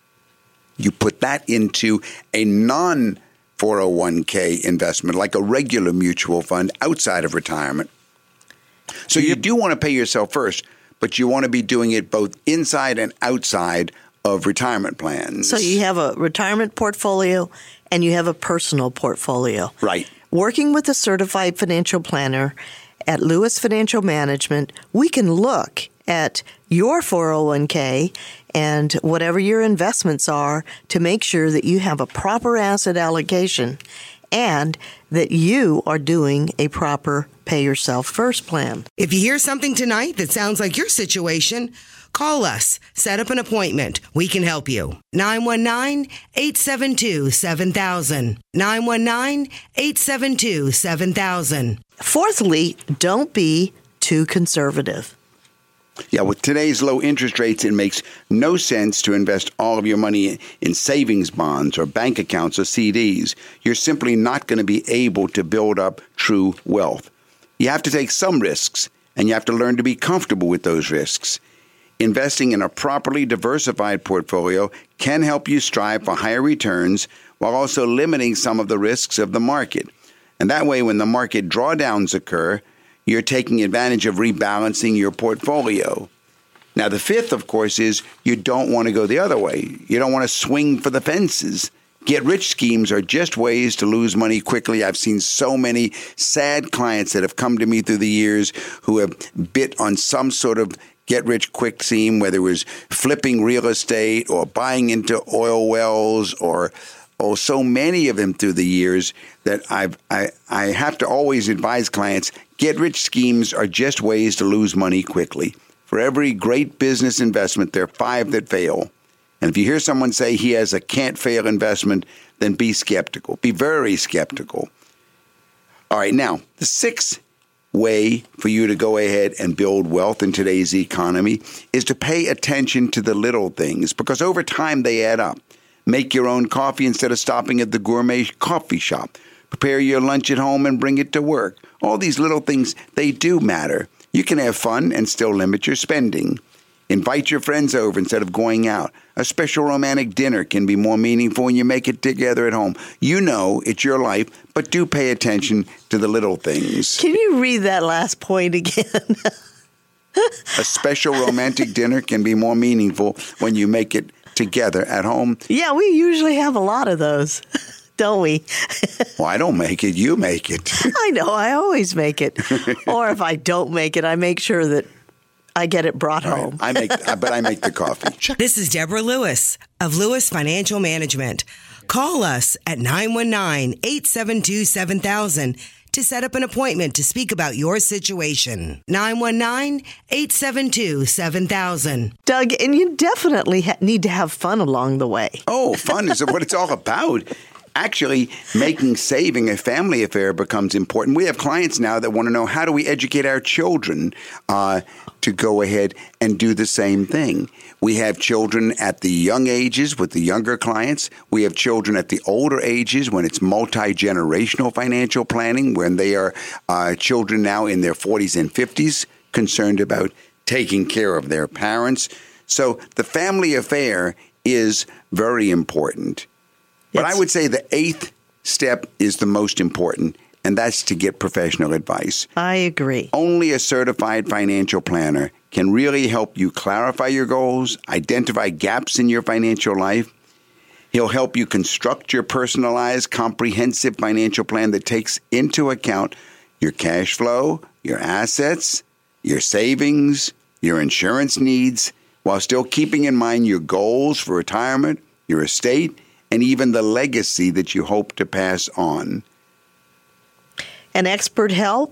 you put that into a non four oh one k investment, like a regular mutual fund outside of retirement. So you do want to pay yourself first, but you want to be doing it both inside and outside of retirement plans. So you have a retirement portfolio and you have a personal portfolio. Right. Working with a certified financial planner at Lewis Financial Management, we can look at your four oh one k and whatever your investments are to make sure that you have a proper asset allocation and that you are doing a proper pay yourself first plan. If you hear something tonight that sounds like your situation, call us. Set up an appointment. We can help you. nine one nine, eight seven two, seven thousand. nine one nine, eight seven two, seven thousand. Fourthly, don't be too conservative. Yeah, with today's low interest rates, it makes no sense to invest all of your money in savings bonds or bank accounts or C Ds. You're simply not going to be able to build up true wealth. You have to take some risks, and you have to learn to be comfortable with those risks. Investing in a properly diversified portfolio can help you strive for higher returns while also limiting some of the risks of the market. And that way, when the market drawdowns occur, you're taking advantage of rebalancing your portfolio. Now, the fifth, of course, is you don't want to go the other way. You don't want to swing for the fences. Get-rich schemes are just ways to lose money quickly. I've seen so many sad clients that have come to me through the years who have bit on some sort of get-rich-quick scheme, whether it was flipping real estate or buying into oil wells or oh, so many of them through the years that I've, I, I have to always advise clients, get-rich schemes are just ways to lose money quickly. For every great business investment, there are five that fail. And if you hear someone say he has a can't-fail investment, then be skeptical. Be very skeptical. All right, now, the sixth way for you to go ahead and build wealth in today's economy is to pay attention to the little things, because over time they add up. Make your own coffee instead of stopping at the gourmet coffee shop. Prepare your lunch at home and bring it to work. All these little things, they do matter. You can have fun and still limit your spending. Invite your friends over instead of going out. A special romantic dinner can be more meaningful when you make it together at home. You know it's your life, but do pay attention to the little things. Can you read that last point again? A special romantic dinner can be more meaningful when you make it together at home. Yeah, we usually have a lot of those, don't we? Well, I don't make it. You make it. I know. I always make it. Or if I don't make it, I make sure that I get it brought right. home. I make, but I make the coffee. This is Deborah Lewis of Lewis Financial Management. Call us at nine one nine, eight seven two, seven thousand to set up an appointment to speak about your situation. nine one nine, eight seven two, seven thousand. Doug, and you definitely ha- need to have fun along the way. Oh, fun is what it's all about. actually making saving a family affair becomes important. We have clients now that want to know, how do we educate our children uh, to go ahead and do the same thing? We have children at the young ages with the younger clients. We have children at the older ages when it's multi-generational financial planning, when they are uh, children now in their forties and fifties, concerned about taking care of their parents. So the family affair is very important. But It's- I would say the eighth step is the most important, and that's to get professional advice. I agree. Only a certified financial planner can really help you clarify your goals, identify gaps in your financial life. He'll help you construct your personalized, comprehensive financial plan that takes into account your cash flow, your assets, your savings, your insurance needs, while still keeping in mind your goals for retirement, your estate, and even the legacy that you hope to pass on. And expert help,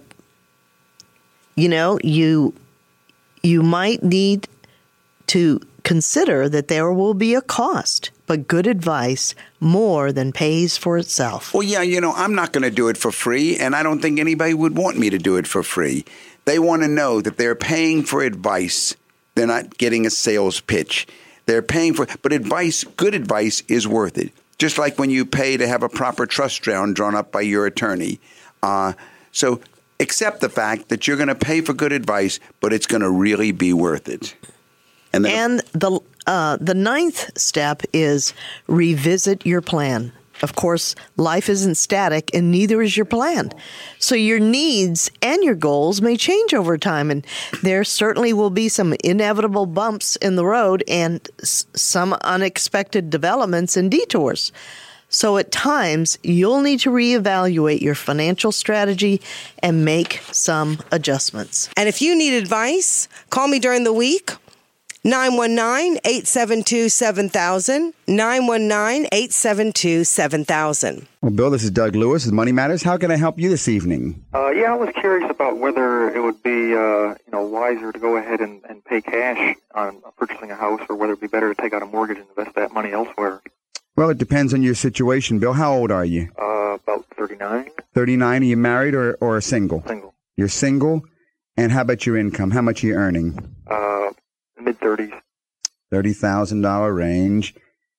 you know, you you might need to consider that there will be a cost, but good advice more than pays for itself. Well, yeah, you know, I'm not going to do it for free, and I don't think anybody would want me to do it for free. They want to know that they're paying for advice. They're not getting a sales pitch. They're paying for, but advice, good advice is worth it. Just like when you pay to have a proper trust drawn, drawn up by your attorney. Uh, so accept the fact that you're going to pay for good advice, but it's going to really be worth it. And, then, And the uh, the ninth step is revisit your plan. Of course, life isn't static, and neither is your plan. So your needs and your goals may change over time, and there certainly will be some inevitable bumps in the road and s- some unexpected developments and detours. So at times, you'll need to reevaluate your financial strategy and make some adjustments. And if you need advice, call me during the week. nine one nine, eight seven two, seven thousand. nine one nine, eight seven two, seven thousand. Well, Bill, this is Doug Lewis with Money Matters. How can I help you this evening? Uh, yeah, I was curious about whether it would be, uh, you know, wiser to go ahead and, and pay cash on purchasing a house, or whether it would be better to take out a mortgage and invest that money elsewhere. Well, it depends on your situation, Bill. How old are you? Uh, about thirty-nine. thirty-nine. Are you married or, or single? Single. You're single? And how about your income? How much are you earning? Uh, mid-thirties. thirty thousand dollars range.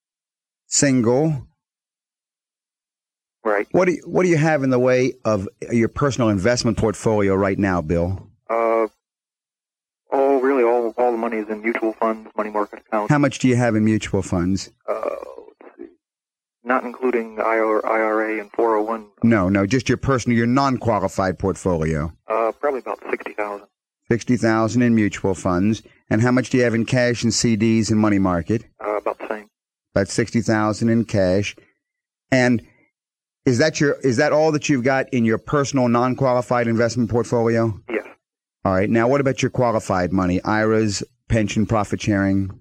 Single. Right. What do you, what do you have in the way of your personal investment portfolio right now, Bill? Uh, oh, really, all all the money is in mutual funds, money market accounts. How much do you have in mutual funds? Uh, let's see. Not including I R A and four oh one. No, no, just your personal, your non-qualified portfolio. Uh, probably about sixty thousand. sixty thousand dollars in mutual funds. And how much do you have in cash and C Ds and money market? Uh, about the same. About sixty thousand dollars in cash. And is that your is that all that you've got in your personal non-qualified investment portfolio? Yes. All right. Now, what about your qualified money? I R As, pension, profit sharing?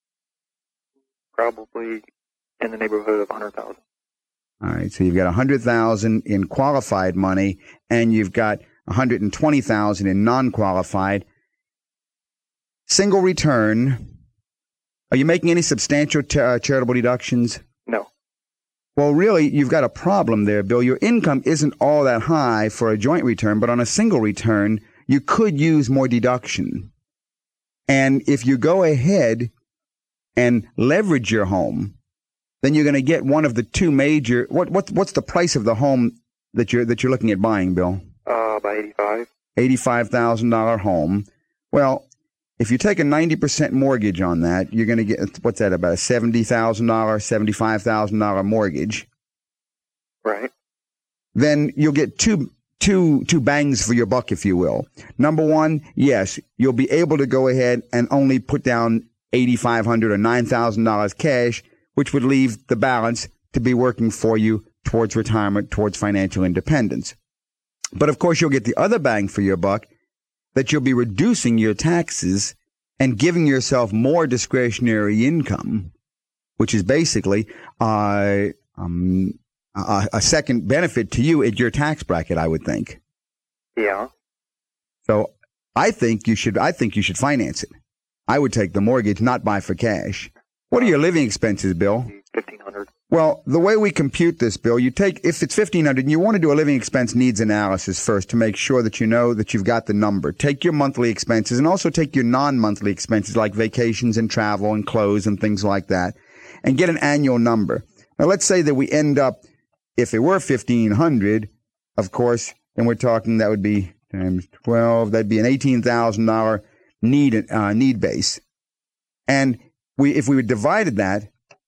Probably in the neighborhood of one hundred thousand. All right. So you've got one hundred thousand dollars in qualified money, and you've got one hundred twenty thousand dollars in non-qualified. Single return. Are you making any substantial t- uh, charitable deductions? No. Well, really, you've got a problem there, Bill. Your income isn't all that high for a joint return, but on a single return, you could use more deduction. And if you go ahead and leverage your home, then you're going to get one of the two major. What what what's the price of the home that you're that you're looking at buying, Bill? Uh, about eighty-five. Eighty-five thousand dollar home. Well, if you take a ninety percent mortgage on that, you're going to get, what's that, about a seventy thousand dollars, seventy-five thousand dollars mortgage. Right. Then you'll get two, two, two bangs for your buck, if you will. Number one, yes, you'll be able to go ahead and only put down eighty-five hundred dollars or nine thousand dollars cash, which would leave the balance to be working for you towards retirement, towards financial independence. But of course, you'll get the other bang for your buck, that you'll be reducing your taxes and giving yourself more discretionary income, which is basically uh, um, a, a second benefit to you at your tax bracket, I would think. Yeah. So I think you should. I think you should finance it. I would take the mortgage, not buy for cash. What are your living expenses, Bill? Fifteen hundred. Well, the way we compute this, Bill, you take, if it's fifteen hundred dollars and you want to do a living expense needs analysis first to make sure that you know that you've got the number. Take your monthly expenses and also take your non-monthly expenses like vacations and travel and clothes and things like that and get an annual number. Now, let's say that we end up, if it were fifteen hundred dollars, of course, then we're talking that would be times twelve, that'd be an eighteen thousand dollars need, uh, need base. And we, if we divided that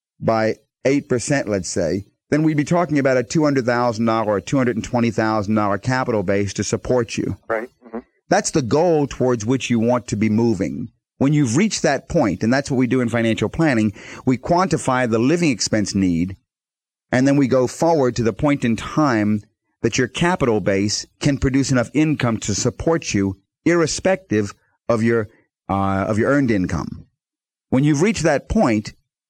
by eight percent, let's say, then we'd be talking about a two hundred thousand dollars or two hundred twenty thousand dollars capital base to support you. Right. Mm-hmm. That's the goal towards which you want to be moving. When you've reached that point, and that's what we do in financial planning, we quantify the living expense need, and then we go forward to the point in time that your capital base can produce enough income to support you, irrespective of your uh, of your earned income. When you've reached that point,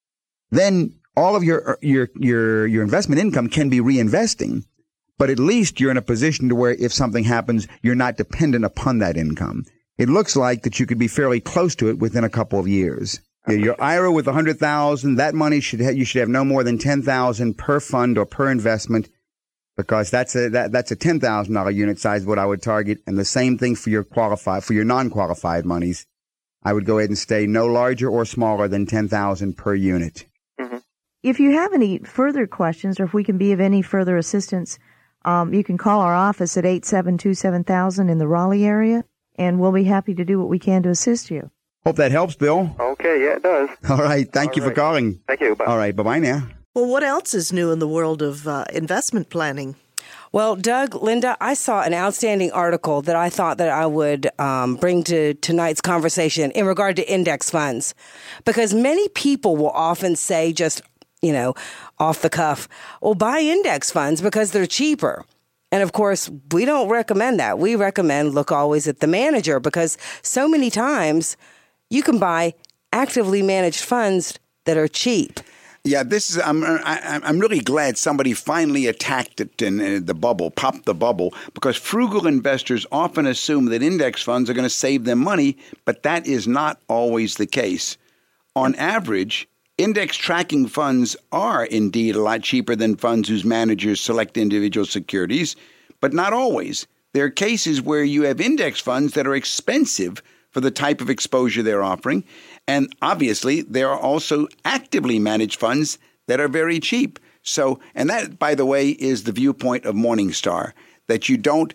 then all of your your your your investment income can be reinvesting, but at least you're in a position to where if something happens, you're not dependent upon that income. It looks like that you could be fairly close to it within a couple of years. Okay. Your I R A with one hundred thousand dollars, that money should ha- you should have no more than ten thousand dollars per fund or per investment, because that's a that, that's a ten thousand dollars unit size what I would target, and the same thing for your qualified for your non-qualified monies. I would go ahead and stay no larger or smaller than ten thousand dollars per unit. Mm-hmm. If you have any further questions, or if we can be of any further assistance, um, you can call our office at eight seven two, seven thousand in the Raleigh area, and we'll be happy to do what we can to assist you. Hope that helps, Bill. Okay, yeah, it does. All right. Thank All you right. for calling. Thank you. Bye. All right. Bye-bye now. Well, what else is new in the world of uh, investment planning? Well, Doug, Linda, I saw an outstanding article that I thought that I would um, bring to tonight's conversation in regard to index funds, because many people will often say just, you know, off the cuff, well, buy index funds because they're cheaper. And of course, we don't recommend that. We recommend look always at the manager, because so many times you can buy actively managed funds that are cheap. Yeah, this is. I'm. I, I'm really glad somebody finally attacked it in uh, the bubble, popped the bubble, because frugal investors often assume that index funds are going to save them money, but that is not always the case. On average, index tracking funds are indeed a lot cheaper than funds whose managers select individual securities, but not always. There are cases where you have index funds that are expensive for the type of exposure they're offering. And obviously, there are also actively managed funds that are very cheap. So, and that, by the way, is the viewpoint of Morningstar, that you don't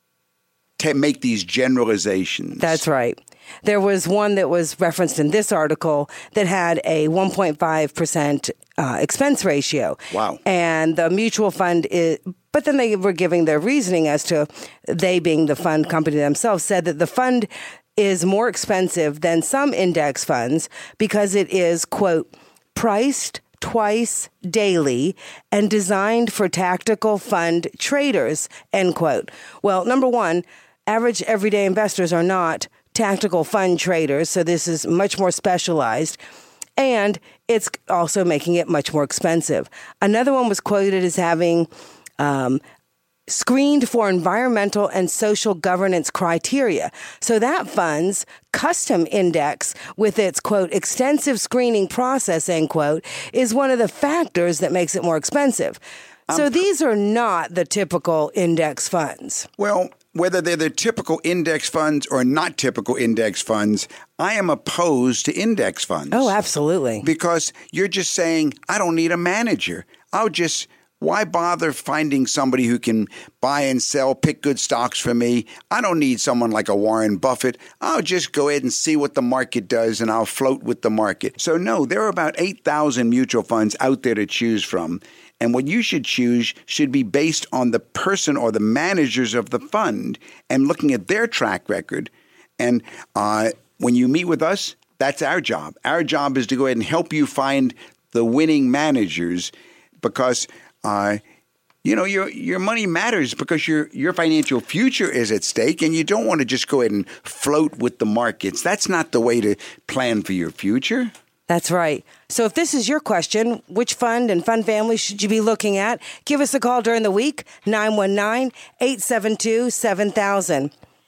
t- make these generalizations. That's right. There was one that was referenced in this article that had a one point five percent uh, expense ratio. Wow. And the mutual fund is, but then they were giving their reasoning as to they being the fund company themselves, said that the fund is more expensive than some index funds because it is, quote, priced twice daily and designed for tactical fund traders, end quote. Well, number one, average everyday investors are not tactical fund traders, so this is much more specialized, and it's also making it much more expensive. Another one was quoted as having um, screened for environmental and social governance criteria. So that fund's custom index with its, quote, extensive screening process, end quote, is one of the factors that makes it more expensive. So um, these are not the typical index funds. Well, whether they're the typical index funds or not typical index funds, I am opposed to index funds. Oh, absolutely. Because you're just saying, I don't need a manager. I'll just... Why bother finding somebody who can buy and sell, pick good stocks for me? I don't need someone like a Warren Buffett. I'll just go ahead and see what the market does, and I'll float with the market. So no, there are about eight thousand mutual funds out there to choose from. And what you should choose should be based on the person or the managers of the fund and looking at their track record. And uh, when you meet with us, that's our job. Our job is to go ahead and help you find the winning managers, because Uh, you know, your your money matters, because your your financial future is at stake, and you don't want to just go ahead and float with the markets. That's not the way to plan for your future. That's right. So if this is your question, which fund and fund family should you be looking at? Give us a call during the week, nine one nine, eight seven two, seven thousand.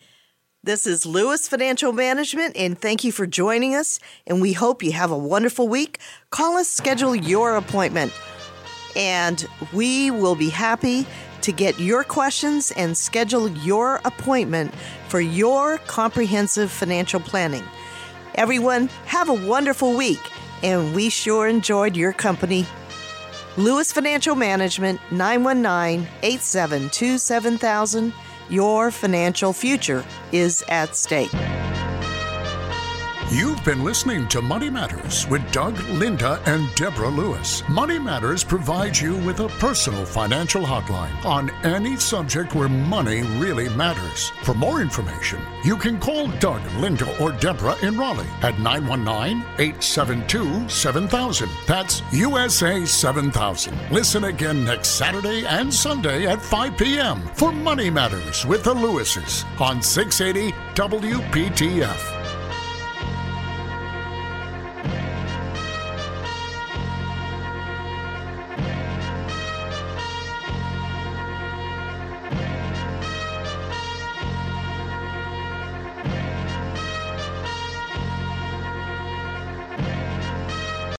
This is Lewis Financial Management, and thank you for joining us, and we hope you have a wonderful week. Call us, schedule your appointment. And we will be happy to get your questions and schedule your appointment for your comprehensive financial planning. Everyone, have a wonderful week, and we sure enjoyed your company. Lewis Financial Management, nine one nine, eight seven two, seven thousand. Your financial future is at stake. You've been listening to Money Matters with Doug, Linda, and Deborah Lewis. Money Matters provides you with a personal financial hotline on any subject where money really matters. For more information, you can call Doug, Linda, or Deborah in Raleigh at nine one nine, eight seven two, seven thousand. That's U S A seven thousand. Listen again next Saturday and Sunday at five p.m. for Money Matters with the Lewises on six eighty W P T F.